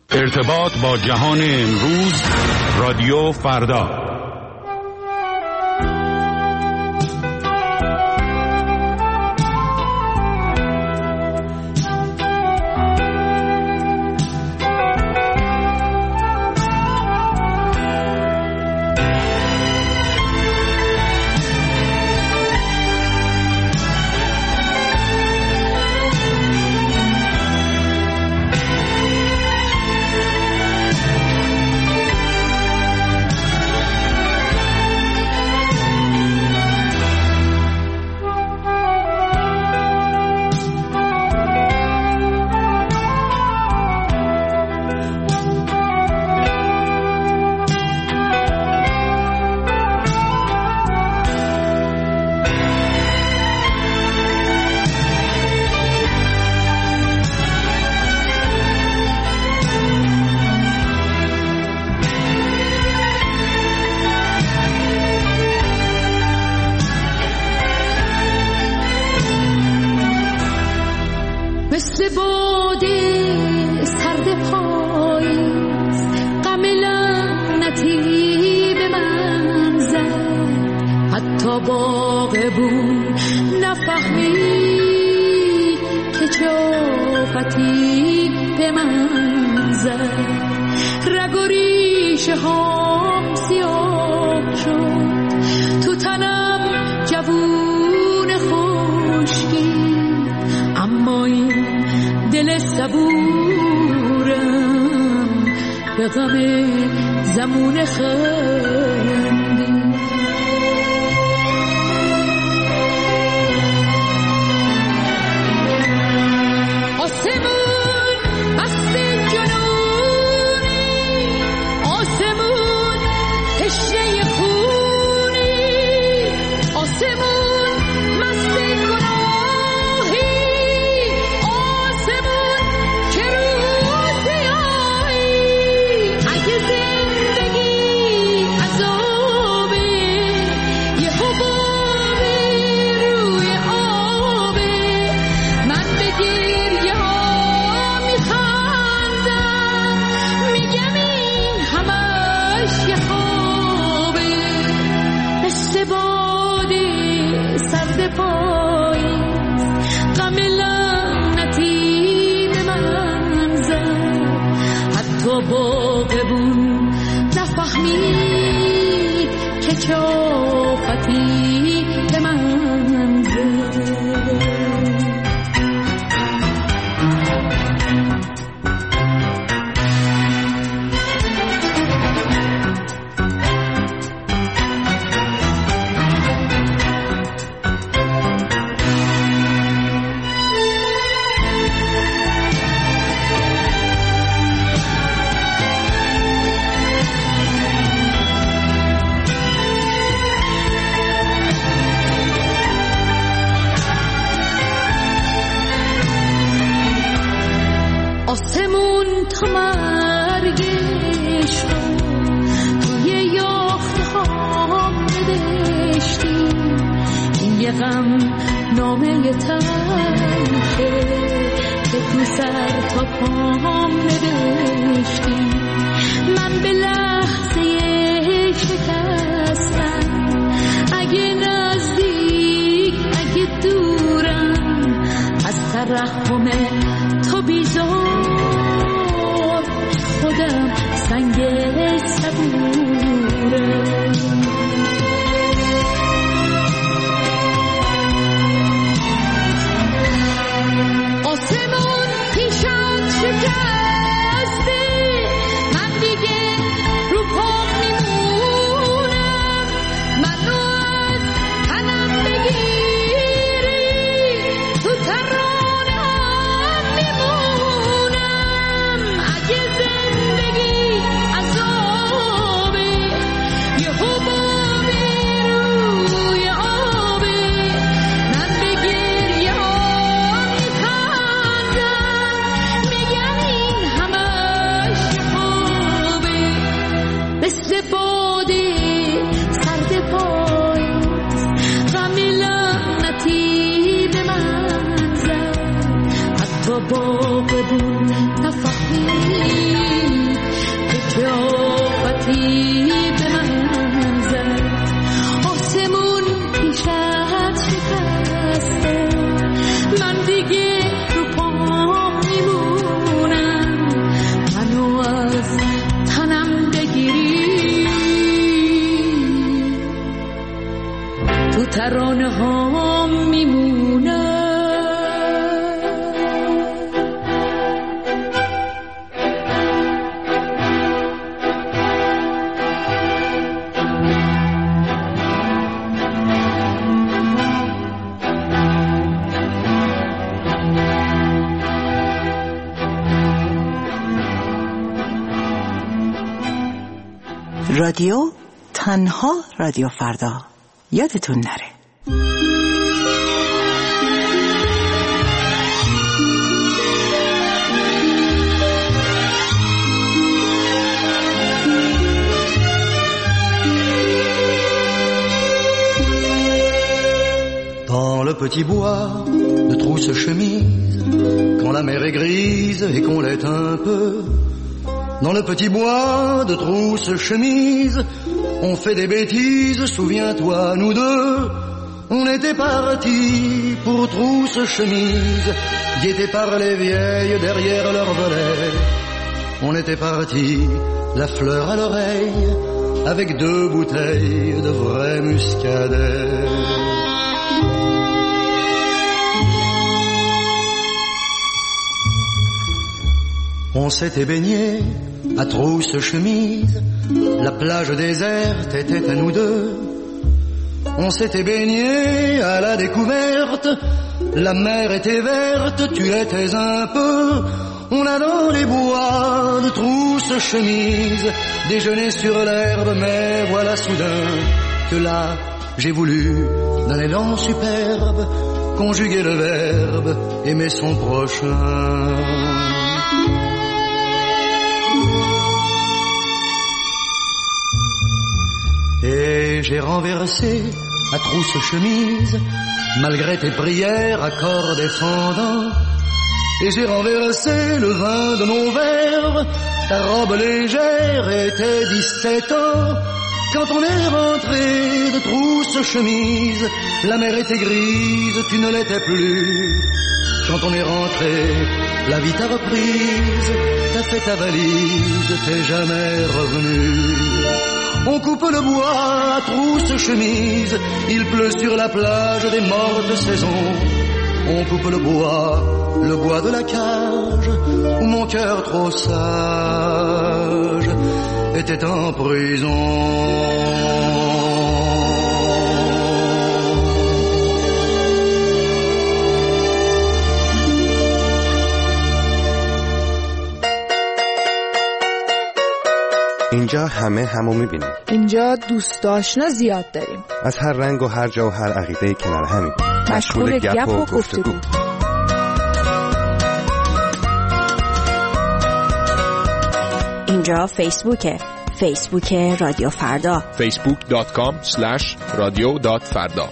ارتباط با جهان امروز، رادیو فردا. باغبون نفهمید چه آفتی به من زد آسمون پیشت شکسته من دیگه رو پا میمونم منو از تنم بگیری تو ترانه ها میمونم رادیو تنها رادیو فردا یادتون نره. Dans le petit bois de trousse-chemise, quand la mer est grise et qu'on l'est un peu, dans le petit bois de trousse-chemise, on fait des bêtises, souviens-toi, nous deux. On était partis pour trousse-chemise, guettés par les vieilles derrière leur volet. On était partis, la fleur à l'oreille, avec 2 bouteilles de vrai muscadet. On s'était baigné à trousse-chemise, la plage déserte était à nous deux. On s'était baigné à la découverte, la mer était verte, tu étais un peu. On a dans les bois de trousse-chemise déjeuné sur l'herbe, mais voilà soudain que là, j'ai voulu, d'un élan superbe, conjuguer le verbe, aimer son prochain. Et j'ai renversé à trousse-chemise, malgré tes prières, accords défendants. Et j'ai renversé le vin de nos verres, ta robe légère était 17 ans. Quand on est rentré de trousse-chemise, la mer était grise, tu ne l'étais plus. Quand on est rentré, la vie t'a reprise, t'as fait ta valise, t'es jamais revenu. On coupe le bois à trousse-chemise, il pleut sur la plage des mortes saisons. On coupe le bois de la cage, où mon cœur trop sage était en prison. اینجا همه همو میبینیم. اینجا دوست آشنا زیاد داریم. از هر رنگ و هر جا و هر عقیده کنار همیم. مشغول گپ و گفتگو. اینجا فیسبوک رادیو فردا. facebook.com/radio.farda.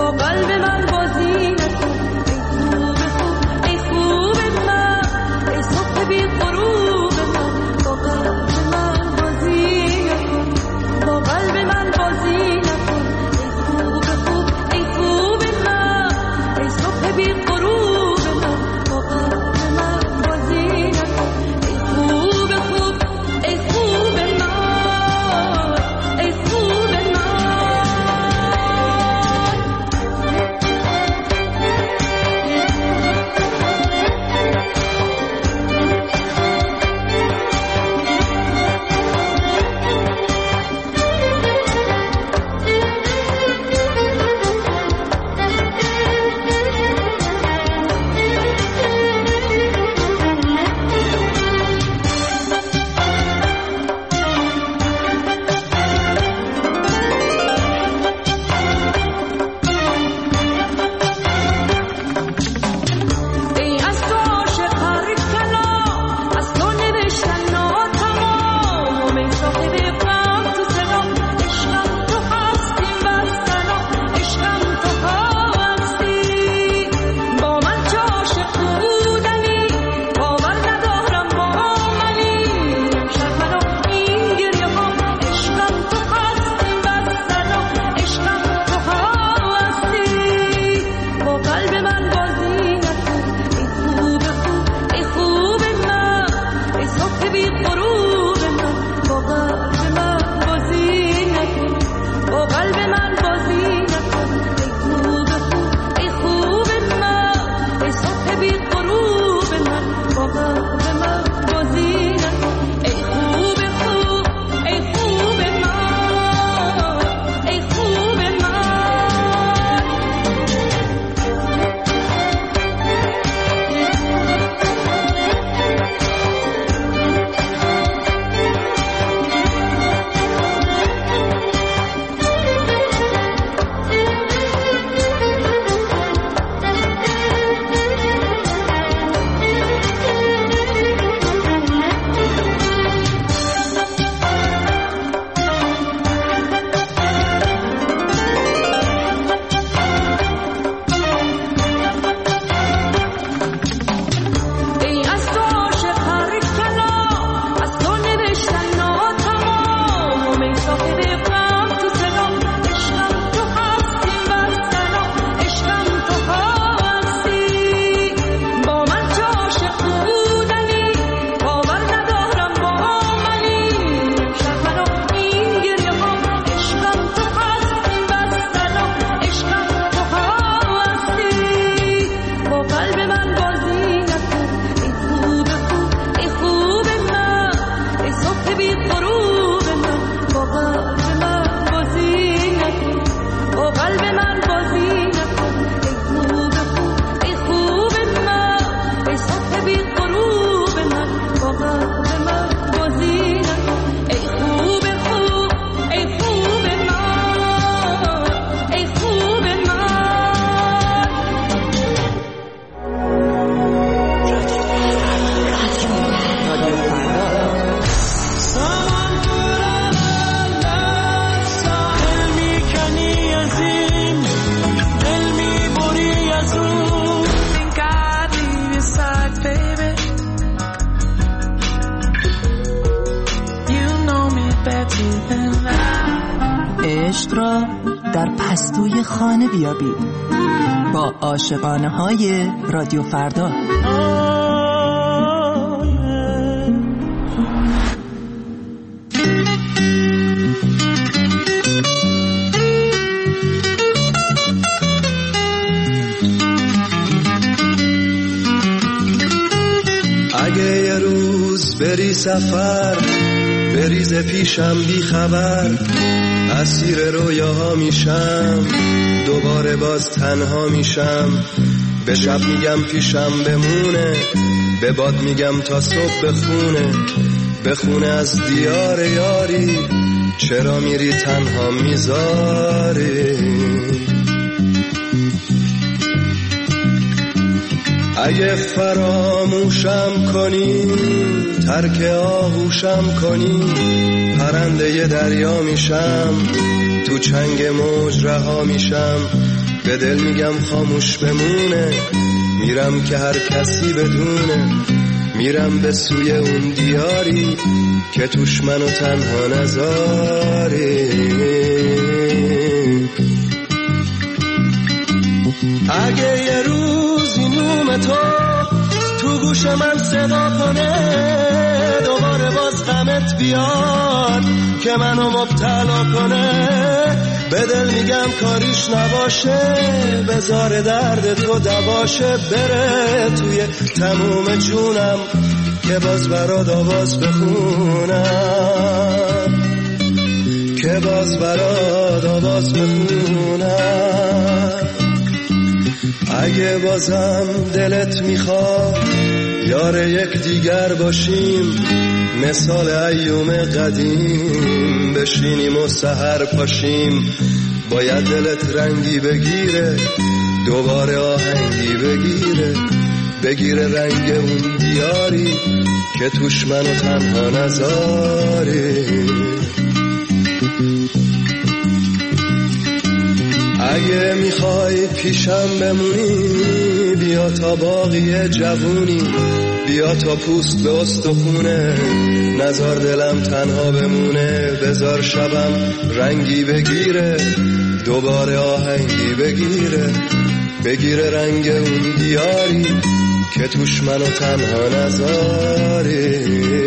عشق را در پستوی خانه بیابید با عاشقانه های رادیو فردا. اگه یه روز بری سفر بریز پیشم بی خبر، اسیر رویاها میشم دوباره باز تنها میشم. به شب میگم پیشم بمونه، به باد میگم تا صبح بخونه از دیار یاری، چرا میری تنها میذاری؟ اگه فراموشم کنی ترک آغوشم کنی، پرنده ی دریا میشم تو چنگ موج رها میشم. به دل میگم خاموش بمونه، میرم که هر کسی بدونه، میرم به سوی اون دیاری که توش منو تنها نذاری. اگه یه روز این نوم تو گوش من صدا کنه، دوباره باز غمت بیاد که منو مبتلا کنه، به دل میگم کاریش نباشه، بذار درد تو دواشه، بره توی تموم جونم که باز برات آواز بخونم، که باز برات آواز بخونم. اگه بازم دلت میخواد یار یک دیگر باشیم، مثال ایوم قدیم بشینیم و سحر پاشیم، باید دلت رنگی بگیره، دوباره آهنگی بگیره رنگ اون دیاری که توش منو تنها نذاری. اگه میخوای پیشم بمونی، بیا تا باقی جوونی، بیا تا پوست به استخونه، نذار دلم تنها بمونه، بذار شبم رنگی بگیره، دوباره آهنگی بگیره رنگ اون دیاری که توش منو تنها نذاری.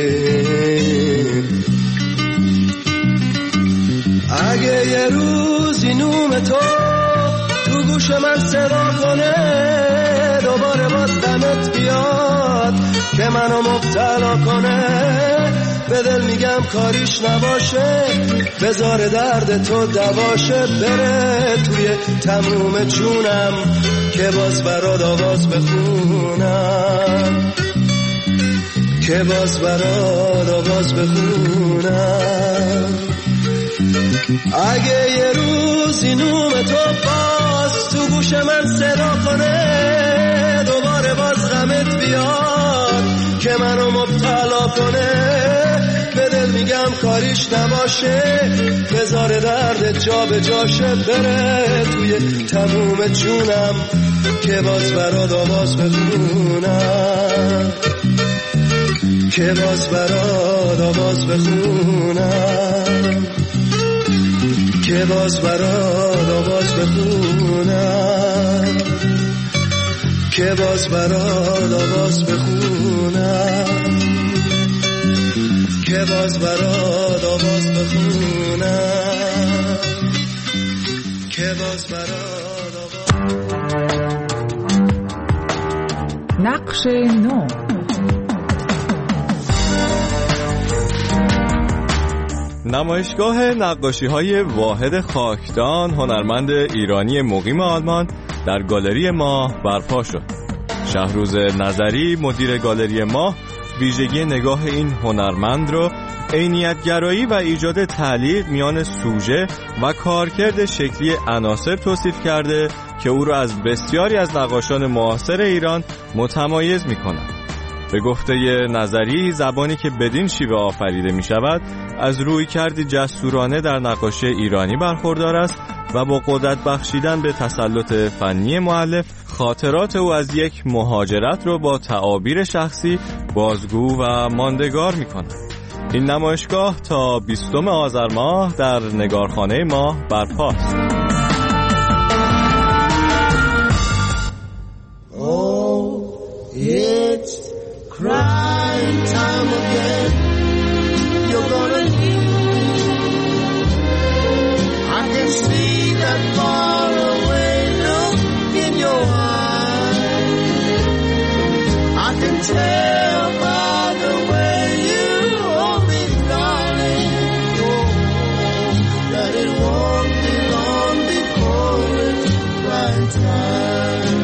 اگه یه روزی نوم تو گوش من صدا کنه، دوباره باز غمت بیاد که منو مبتلا کنه، به دل میگم کاریش نباشه، بذار درد تو دواشه، بره توی تموم جونم که باز برات آواز بخونم، که باز برات آواز بخونم. اگه یه روزی نوم تو باز تو گوش من صدا کنه، دوباره باز غمت بیاد که منو مبتلا کنه، به دل میگم کاریش نباشه، بذار درد جا به جاشه، بره توی تموم جونم که باز برات آواز بخونم، که باز برات آواز بخونم، که باز برات آواز بخونم، که باز برات آواز بخونم، که باز برات آواز بخونم، که باز برات آواز. نقش نو. نمایشگاه نقاشی‌های واحد خاکدان هنرمند ایرانی مقیم آلمان در گالری ماه برپا شد. شهروز نظری مدیر گالری ماه ویژگی نگاه این هنرمند رو عینیت‌گرایی و ایجاد تعلیق میان سوژه و کارکرد شکلی عناصر توصیف کرده که او را از بسیاری از نقاشان معاصر ایران متمایز می‌کند. به گفته نظری، زبانی که بدین شیوه آفریده می شود از رویکردی جسورانه در نقاشی ایرانی برخوردار است و با قدرت بخشیدن به تسلط فنی مؤلف، خاطرات او از یک مهاجرت را با تعابیر شخصی بازگو و ماندگار می کند. این نمایشگاه تا 20 آذر ماه در نگارخانه ماه برپاست. Crying time again, you're gonna leave. I can see that far away look in your eyes. I can tell by the way you hold me, darling, that it won't be long before it's right time.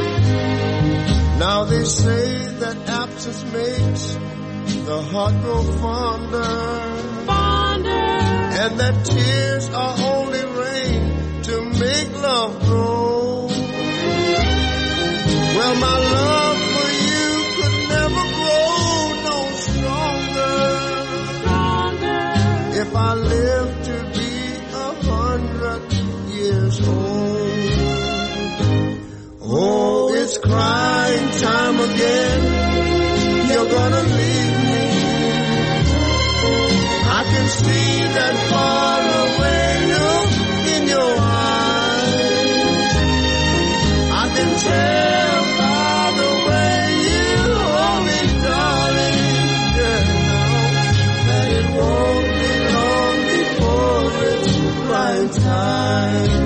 Now they say that absence makes the heart grow fonder, and that tears are only rain to make love grow. Well, my love for you could never grow no stronger if I live to be 100 years old. it's crying time again. You're gonna leave me. I can see that far away look in your eyes. I can tell by the way you hold me, darling, girl, that it won't be long before it's crying time.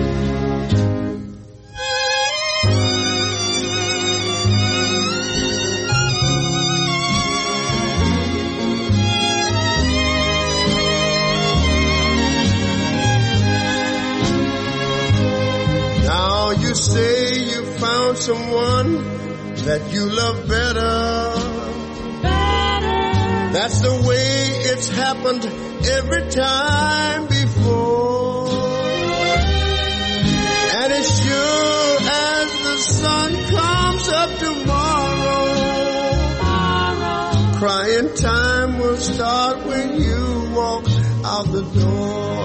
You say you found someone that you love better. That's the way it's happened every time before. And as sure as the sun comes up tomorrow, crying time will start when you walk out the door.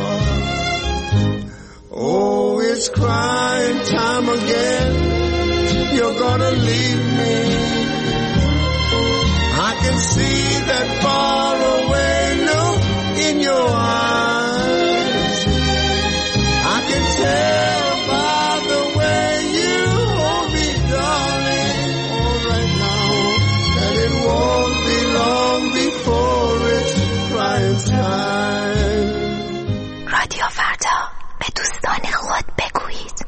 Oh, it's crying time again. You're gonna leave me. I can see that far away look in your eyes. I can tell by the way you hold me, darling, all right now, that it won't be long before it's crying time. رادیو فردا، به دوستان خود بگویید.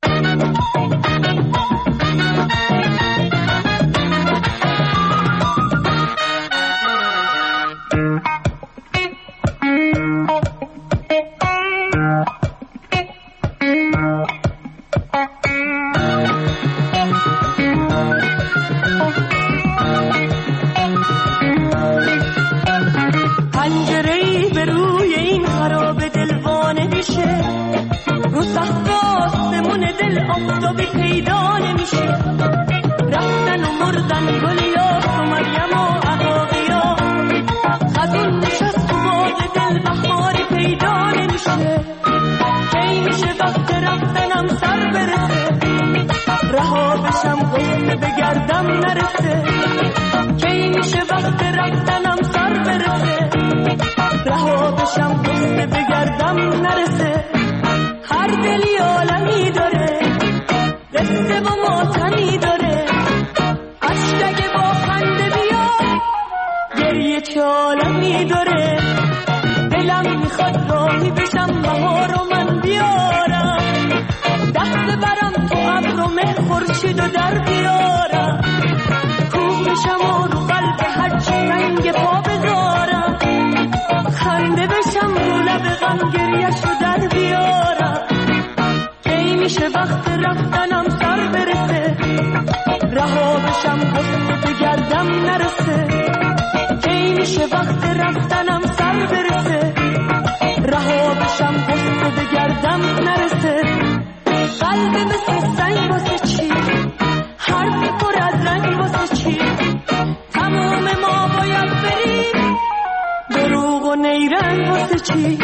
پنجره‌ای به روی این خراب دلوانه میشه، رو سقف آسمون دل آفتابی پیدا نمیشه. رفتن و مردن گلیاس و مریم و عقاقیا، خزون نشست تو باغ دل بهاری پیدا نمیشه. کی میشه وقت رفتنم سر برسه، رها بشم غصه بگردم نرسه. کی میشه وقت رفتنم سر برسه، رها بشم غصه بگردم نرسه. هر دلی عالمی داره، قصه و ماتمی داره. عشق اگه با خنده بیاد، گریه چه عالمی داره. دلم میخواد راهی بشم بهار و من بیارم، دست برم تو ابر و مه خورشید و در بیارم. کوه بشم و رو قلب هرچی رنگ پا بذارم، خنده بشم رو لب غم گریه‌شو در بیارم. کی میشه وقت رفتنم سر برسه، رها بشم غصه بگردم نرسه. کی میشه وقت رفتنم سر برسه، رها بشم غصه بگردم نرسه. قلب مثل سنگ واسه چی، حرف پر از رنگ واسه چی. تمام ما باید بریم، دروغ و نیرنگ واسه چی.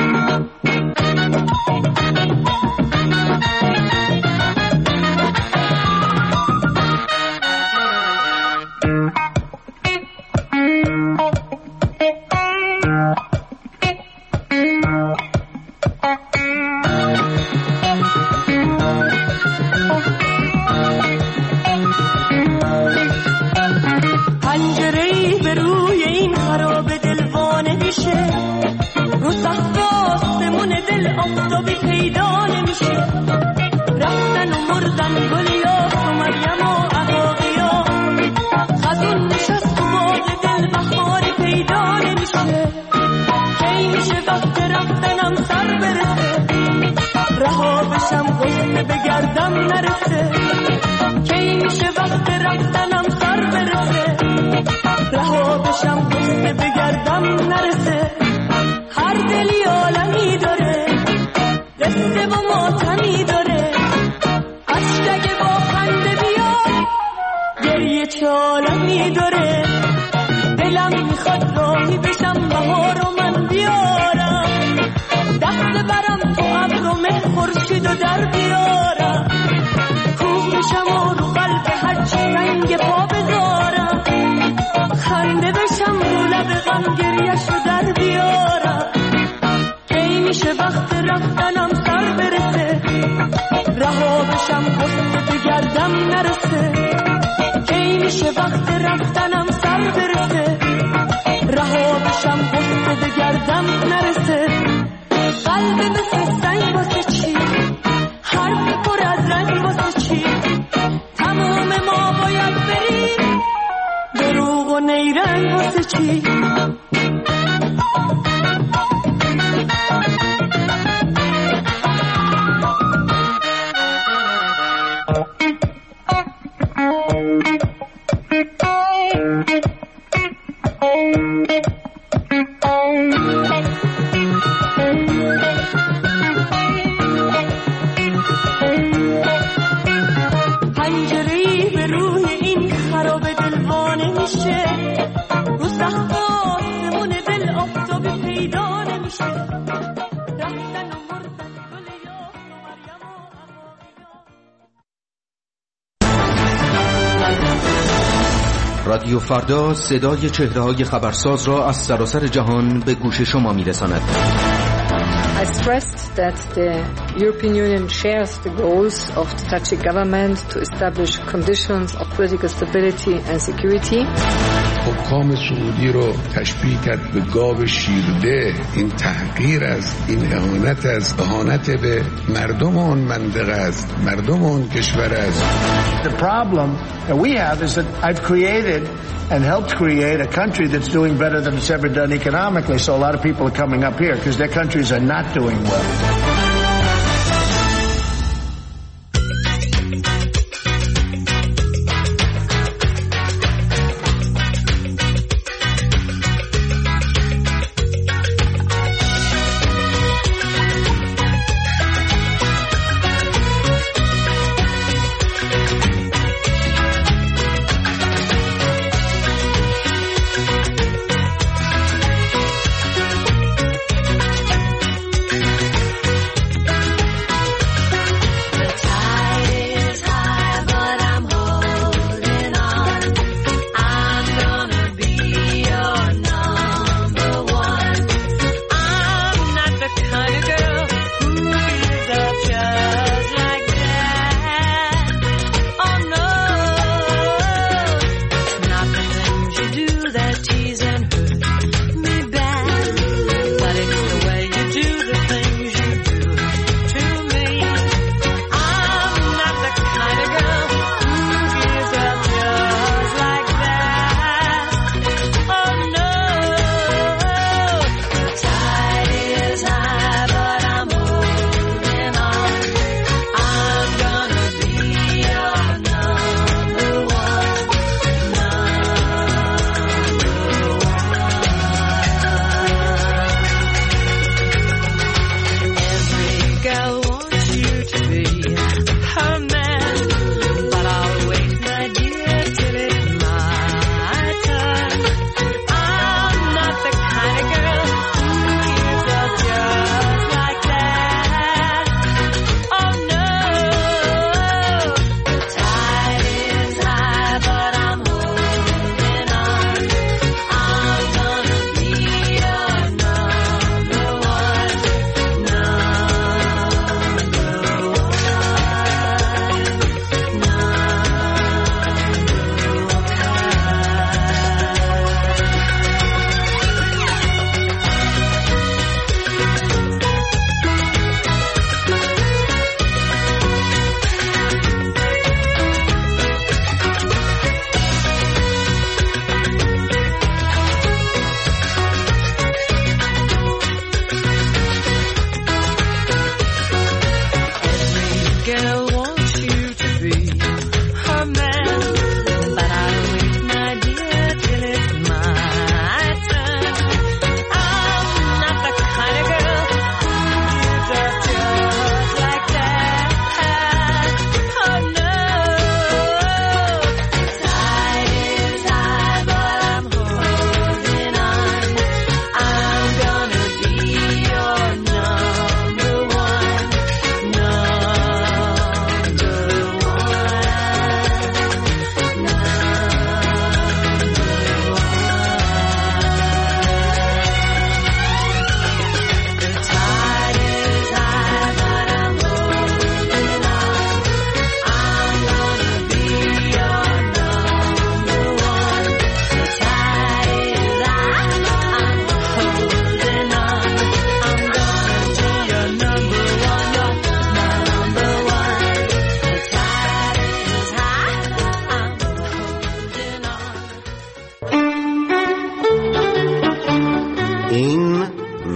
پنجره‌ای به روی این خراب دلوانه میشه، رو سقف آسمون دل آفتابی پیدا نمیشه. رفتن و مردن گلیاس و مریم و عقاقیا، خزون نشست تو باغ دل بهاری پیدا نمیشه. کی میشه وقت رفتنم سر برسه، رها بشم غصه بگردم نرسه. کی میشه وقت رفتنم سر برسه، رها بشم غصه بگردم نرسه. هر دلی عالمی داره، قصه و ماتمی داره. عشق اگه با خنده بیاد، گریه چه عالمی داره. دلم میخواد راهی بشم بهار و من بیارم، دست برم تو ابر و مه خورشید و در بیارم. کوه بشم و رو قلب هرچی دلم نرسه، کی میشه وقت رفتنم سر برسه، رها بشم غصه بگردم نرسه. قلب مثل سنگ واسه چی، حرفی پر از رنگ واسه چی، تمام ما باید بریم، دروغ و نیرنگ واسه چی. پنجره‌ای به روی این خراب دلوانه میشه، رو سقف آسمون دل آفتابی پیدا نمیشه، رفتن و مردن گل یاس و مریم و عقاقیا. رادیو فردا صدای چهره‌های خبرساز را از سراسر جهان به گوش شما می‌رساند. I stressed that the European Union shares the goals of the Tajik government to establish conditions of political stability and security. حکام سعودی رو تشبیه کرد به گاو شیرده. این تحقیر است، این اهانت به مردم اون منطقه است، مردم اون کشور است. The problem that we have is that I've created and helped create a country that's doing better than it's ever done economically. So a lot of people are coming up here because their countries are not doing well.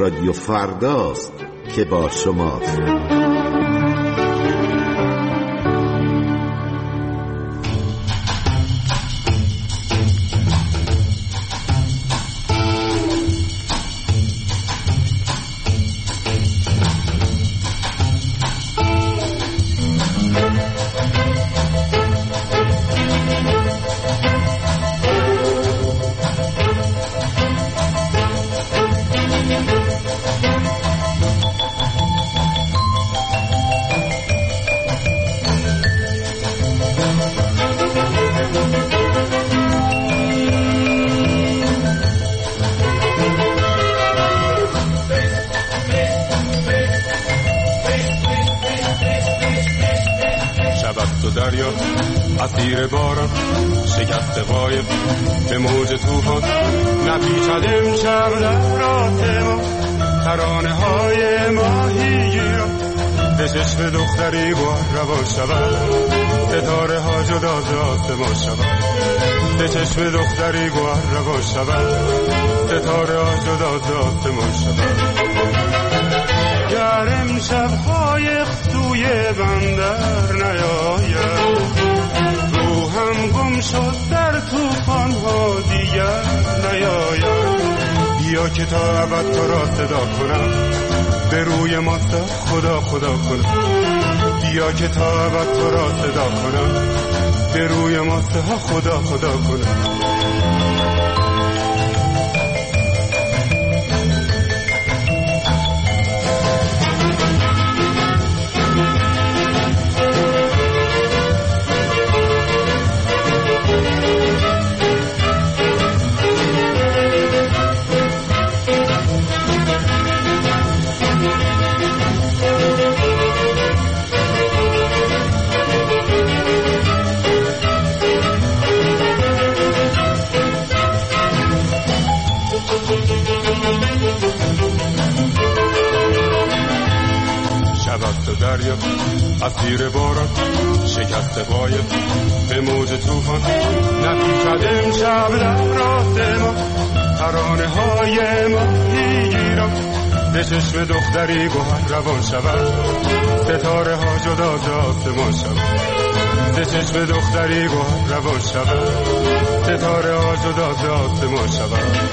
رادیو فرداست که با شماست. دریا اسیر باران شکست قایب به موج طوفان نپیچد امشب در راه ما ترانه های ماهیگیران به چشم دختری بار روان شود ستاره ها جدا ز آسمان شود به چشم دختری بار روان شود ستاره ها جدا ز آسمان شود گر امشب های سوی بندر نیاید روحم گم شد در طوفان ها دیگر نیاید بیا که تا ابد تو را صدا کنم به روی ماست خدا خدا کنم بیا که تا ابد تو را صدا کنم به روی ماست خدا خدا کنم دریا اسیر باران شکست قایب به موج طوفان نپیچد امشب در راه ما ترانه های ماهیگیران به چشم دختری گوهر روان شود ستاره ها جدا ز آسمان شود به چشم دختری گوهر روان شود ستاره ها جدا ز آسمان شود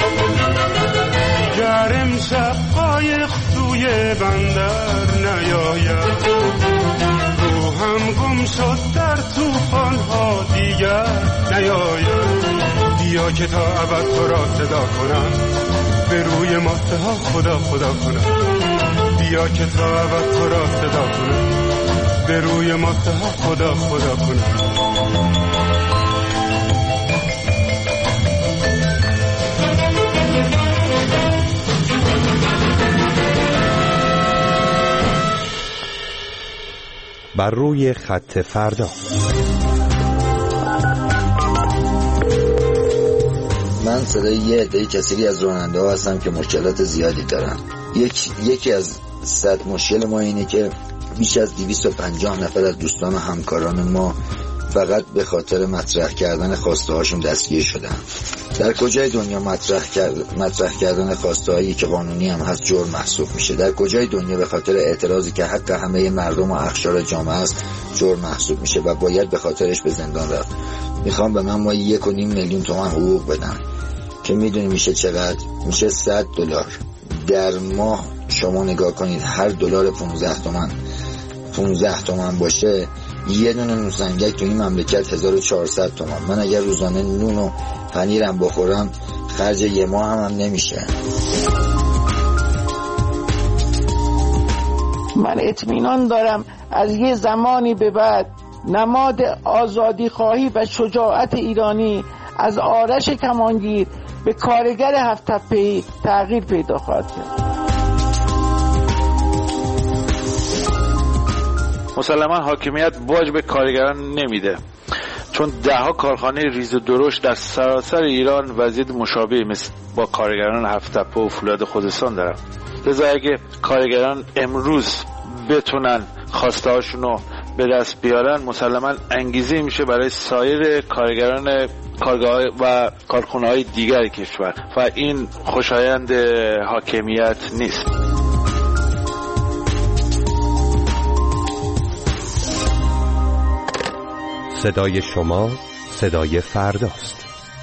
گر امشب قایق سوی بندر نیاید روحم گم شد در طوفان ها دیگر نیاید بیا که تا ابد تو را صدا کنم به روی ماسته ها خدا خدا کنم بیا که تا ابد تو را صدا کنم به روی ماسته ها خدا خدا کنم بر روی خط فردا. من صدای یه عده کثیری از راننده ها هستم که مشکلات زیادی دارن. یکی از 100 مشکل ما اینه که بیش از 250 نفر از دوستان و همکاران ما فقط به خاطر مطرح کردن خواسته هاشون دستگیر شدن. در کجای دنیا مطرح کردن خواسته هایی که قانونی هم هست جرم محسوب میشه؟ در کجای دنیا به خاطر اعتراضی که حق همه مردم و اقشار جامعه است جرم محسوب میشه و باید به خاطرش به زندان رفت؟ میخوام به من ما 1.5 میلیون تومان حقوق بدن که میدونی میشه چقدر؟ میشه $100 در ماه. شما نگاه کنید هر دلار 15 تومان باشه یه دونه نوسنگک تو این مملکت 1400 تومان. من اگر روزانه نون و پنیرم بخورم خرج یه ماه هم نمیشه. من اطمینان دارم از یه زمانی به بعد نماد آزادی خواهی و شجاعت ایرانی از آرش کمانگیر به کارگر هفت تپه‌ای تغییر پیدا خواهد کرد. مسلما حاکمیت باج به کارگران نمیده، چون 10 کارخانه ریز و درشت در سراسر ایران وضعیت مشابهی مثل با کارگران هفت تپه و فولاد خوزستان دارن. لذا اگه کارگران امروز بتونن خواسته هاشون رو به دست بیارن مسلما انگیزه میشه برای سایر کارگران کارگاه و کارخانه‌های دیگر کشور و این خوشایند حاکمیت نیست. صدای شما صدای فرداست.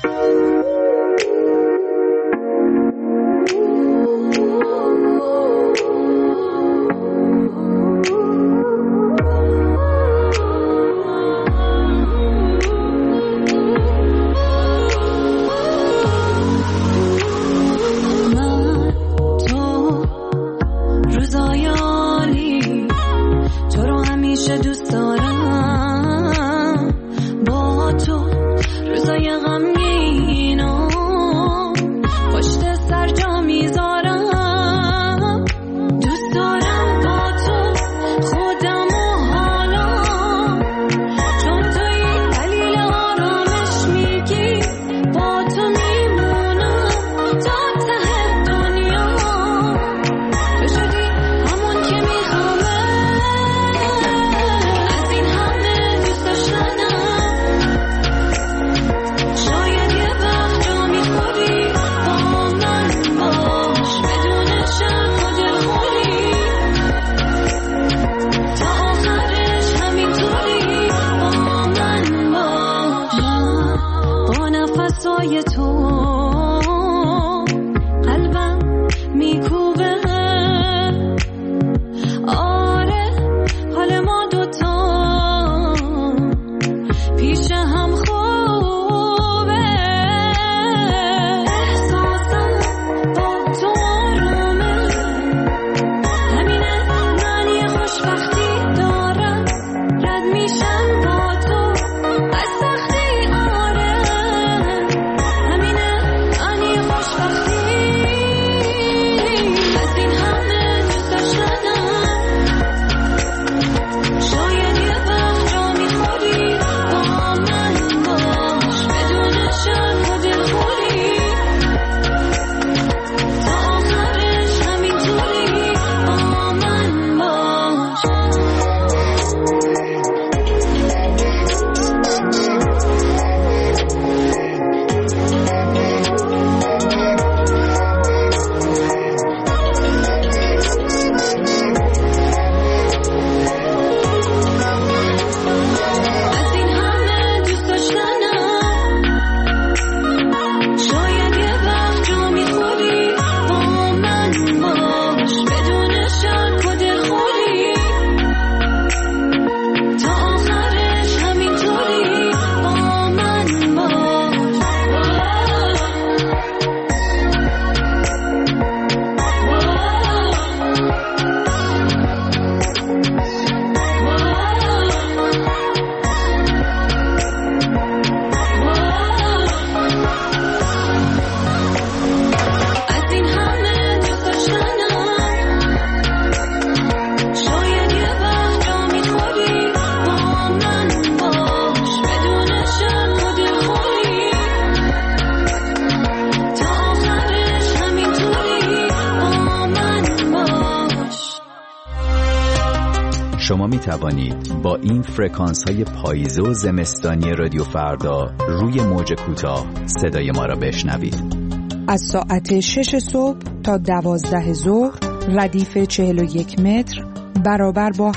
شما می توانید با این فرکانس های پاییزه و زمستانی رادیو فردا روی موج کوتاه صدای ما را بشنوید. از ساعت 6 صبح تا 12 ظهر ردیف 41 متر برابر با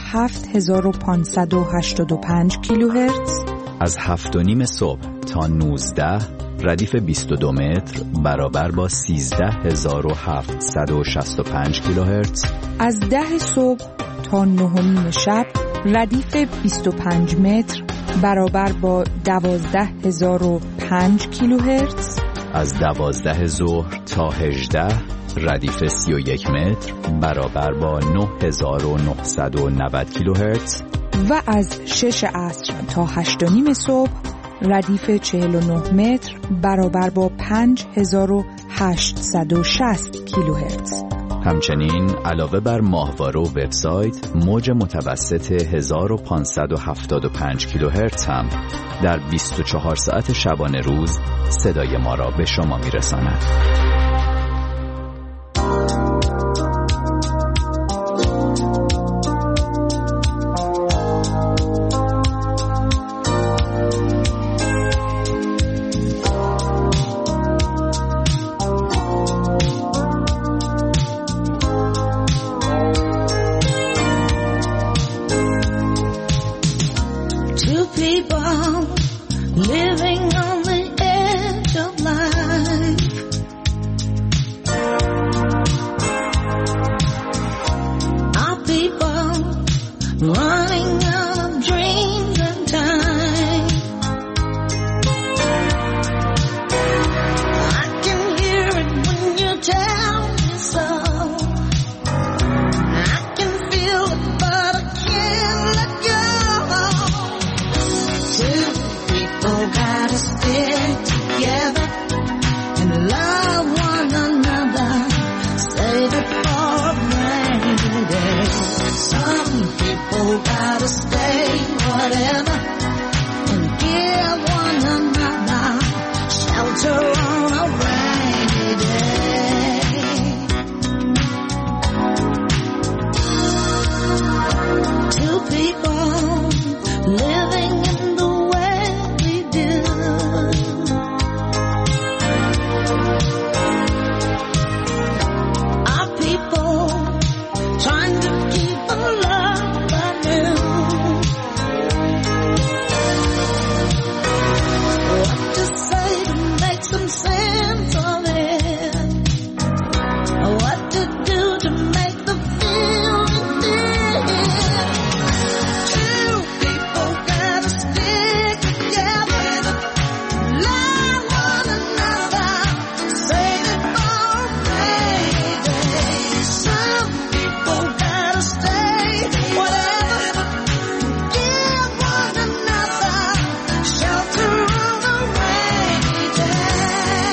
7585 کیلوهرتز. از 7:30 صبح تا 19 ردیف 22 متر برابر با 13765 کیلوهرتز. از 10 صبح تا 9 شب ردیف 25 متر برابر با 12005 کیلوهرتز. از 12 ظهر تا 18 ردیف 31 متر برابر با 9990 کیلوهرتز. و از 6 عصر تا 8:30 صبح ردیف 49 متر برابر با 5860 کیلوهرتز. همچنین علاوه بر ماهواره و وبسایت، موج متوسط 1575 کیلوهرتز هم در 24 ساعت شبانه روز صدای ما را به شما میرساند. living on the edge of life. Our people running out of dreams and time. I can hear it when you tell me so. I can feel it, but I can't let go. Two people gotta stick together and love one another. Save it for a rainy day. Some people gotta stay whatever and give one another shelter on a rainy day. Two people living in the way we do. Our people trying to keep a love anew. What to say to make some sense of it? What to do to make the feeling fit? Two people gotta stick together, love one another, save it for a rainy day. Some people gotta stay whatever, give one another shelter on a rainy day.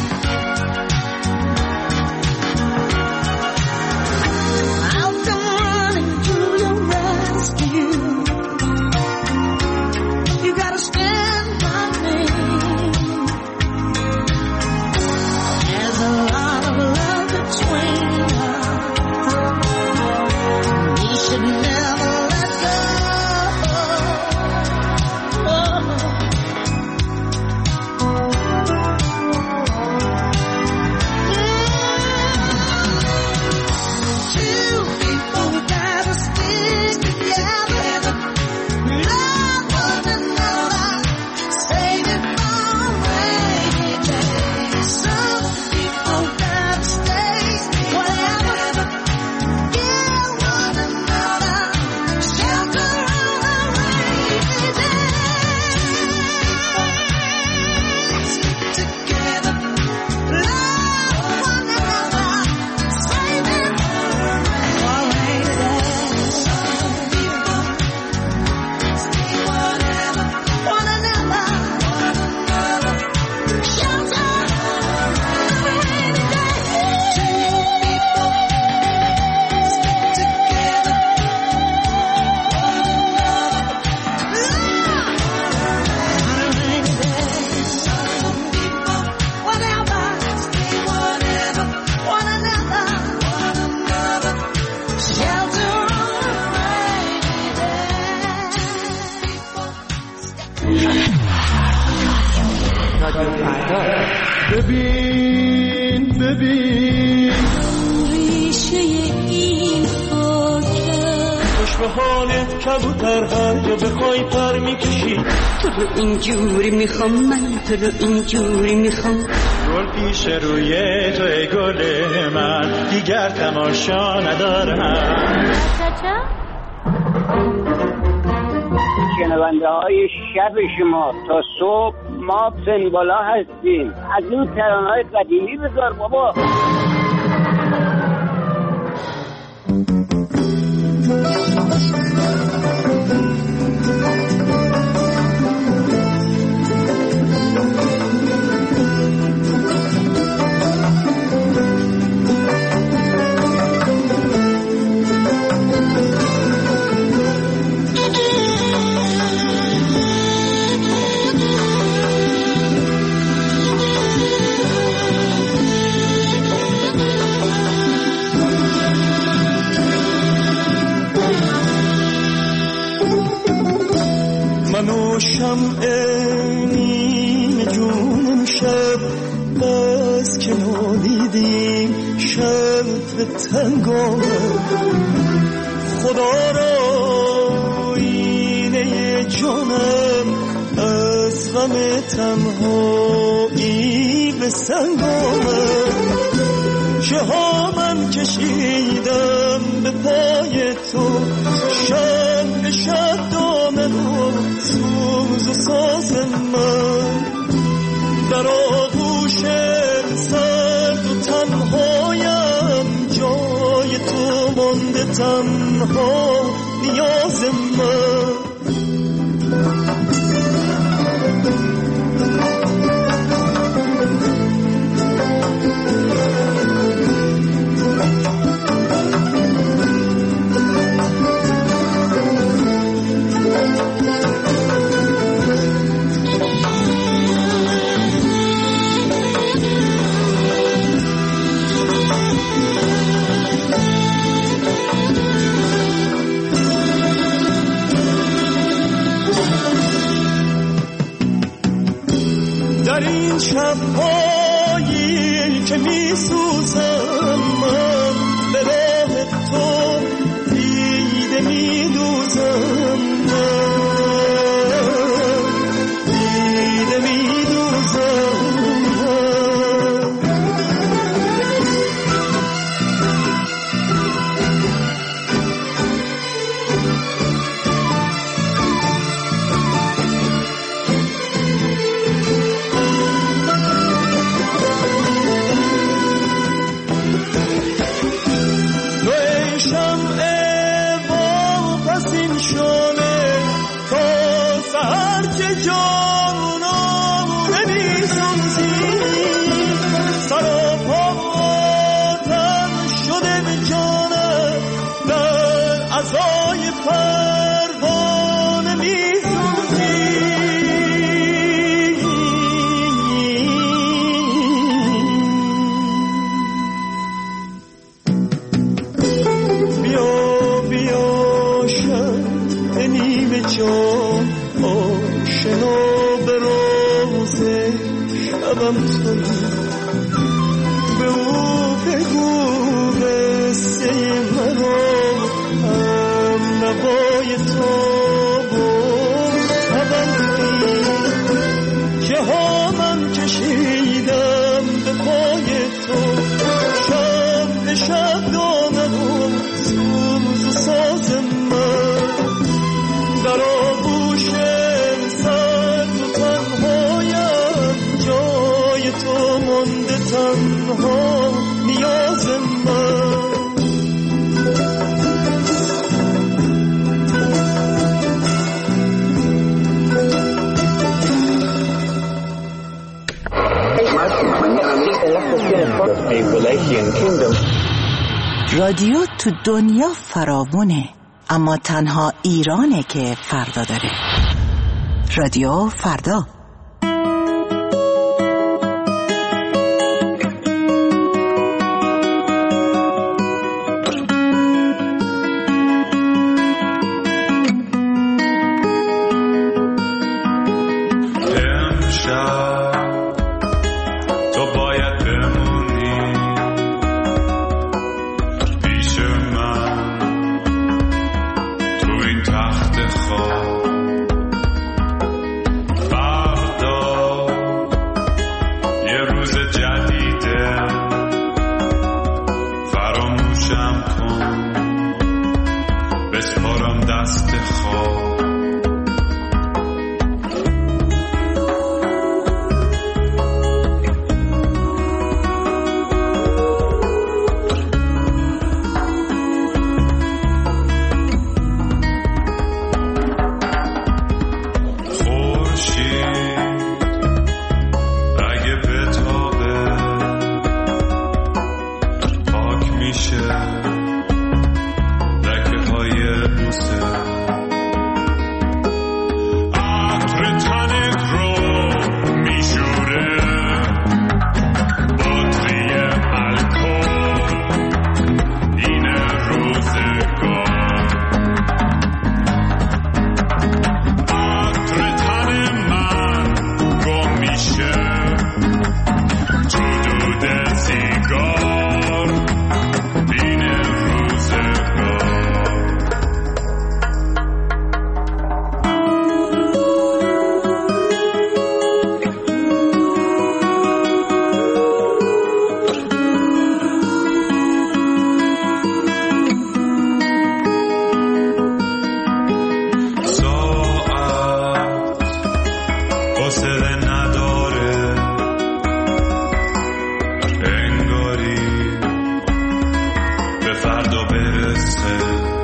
I'll come running to your rescue. You gotta stand by me. There's a lot of love between us. We should never let go. Two people gotta stick together, love one another, save it for a rainy day. Some people gotta stay whatever, give one another shelter on a rainy day. Stick together, love one another, save it for a rainy day. Some people stay whatever, one another, shelter on a rainy day. Two people stick together, one another, love on a rainy day. Some people whatever, stay whatever, one another, shelter on a rainy ببین ببین ریشه این خاکه خوش به حالت کبوتر هر جا بخوای پر میکشی. تو رو اینجوری میخوام، من تو رو اینجوری میخوام. گل پیش روی تو ای گل من، دیگر تماشا ندارم. شنونده های شب شما تا صبح ما سنبالا هستیم. از این ترانه‌های قدیمی بذار بابا. شمع نیم جونم شب بس که نادیدیم شب به تنگام خدا را اینه جانم از غم تنهایی به سنگ آمد که ها من کشیدم به پای تو شب شب دامن و سوز و ساز من در آغوش سرد و تنهایم جای تو مانده تنها نیاز من در این شب‌هایی که می‌سوزم من به راه تو دیده می‌دوزم دیده می‌دوزم به او بگو قصه مرا هم نوای تو که ها من کشیدم به پای تو شب به شب دامن و سوز و ساز من در آغوش سرد و تنهایم جای تو مانده تنها نیاز من رادیو تو دنیا فراوونه، اما تنها ایرانه که فردا داره. رادیو فردا. حوصله نداره، انگاری به فردا برسه.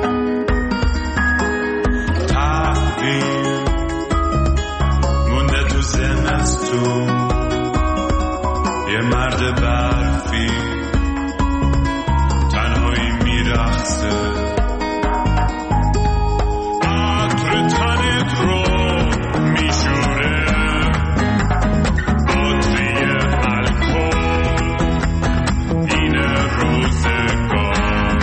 تحویل مونده تو زمستون، یه مرد برفی تنهایی میرقصه. عطر تنت رو میشوره، بطری الکل، این روزگار.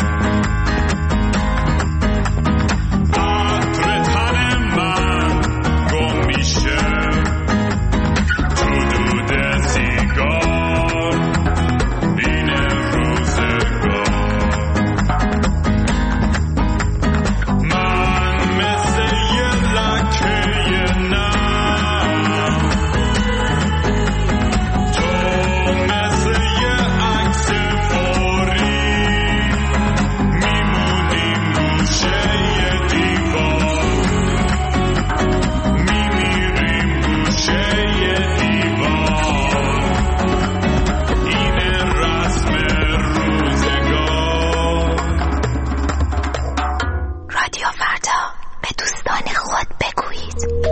عطر تن من گم میشه تو دود سیگار، این روزگار. من مثل یه لکه نم، تو مثل یه عکس فوری، میمونیم گوشه یه دیوار، میمیریم گوشه یه دیوار، این رسم روزگار. رادیو فردا، به دوستان خود بگویید.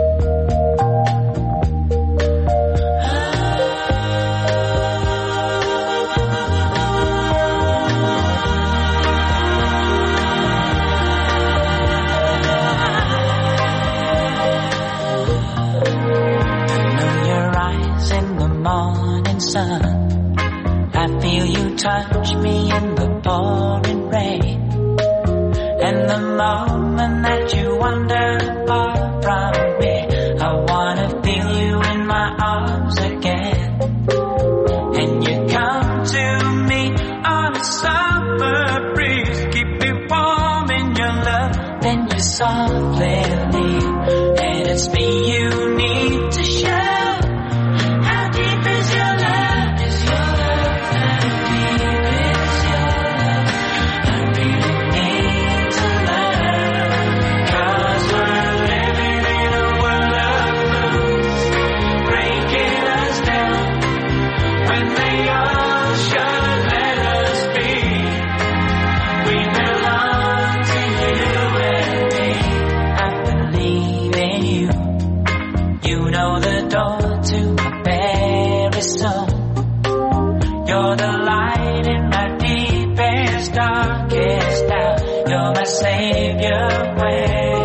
Your eyes in the morning sun, I feel you touch me in the pouring rain. And the moment that you wander far from me, I wanna feel you in my arms again. And you come to me on a summer breeze, keep me warm in your love, then you softly leave. And it's me you need to show. How deep is your love? Is your love? How deep is your love? I really need to learn, 'cause we're living in a world of moves, breaking us down when they all should let us be. We belong to you and me. I believe in you. You know the door to my very soul. You're the light in my deepest, darkest hour. You're my savior when